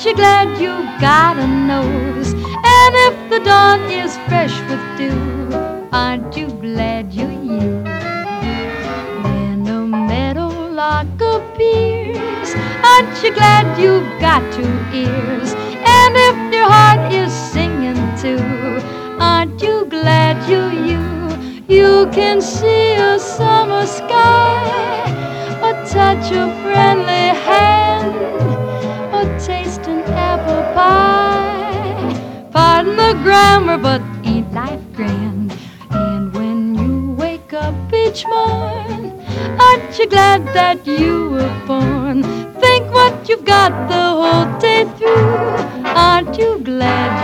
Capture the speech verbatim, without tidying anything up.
Aren't you glad you got a nose? And if the dawn is fresh with dew, aren't you glad you're you? When the meadowlark appears, aren't you glad you've got two ears? And if your heart is singing too, aren't you glad you're you? You can see a summer sky, a touch of friendly hand, or taste an apple pie. Pardon the grammar, but ain't life grand? And when you wake up each morn, aren't you glad that you were born? Think what you've got the whole day through. Aren't you glad